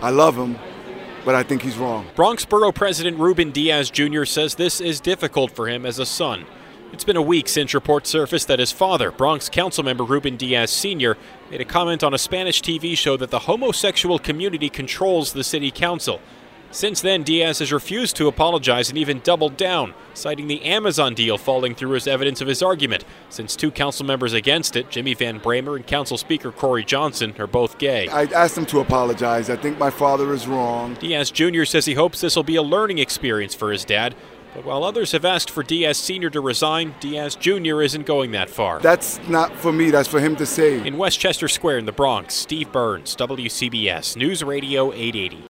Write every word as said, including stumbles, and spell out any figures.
I love him, but I think he's wrong. Bronx Borough President Ruben Diaz Junior says this is difficult for him as a son. It's been a week since reports surfaced that his father, Bronx Councilmember Ruben Diaz Senior, made a comment on a Spanish T V show that the homosexual community controls the city council. Since then, Diaz has refused to apologize and even doubled down, citing the Amazon deal falling through as evidence of his argument, since two council members against it, Jimmy Van Bramer and Council Speaker Corey Johnson, are both gay. I asked him to apologize. I think my father is wrong. Diaz Junior says he hopes this will be a learning experience for his dad. But while others have asked for Diaz Senior to resign, Diaz Junior isn't going that far. That's not for me. That's for him to say. In Westchester Square in the Bronx, Steve Burns, W C B S News Radio eight eighty.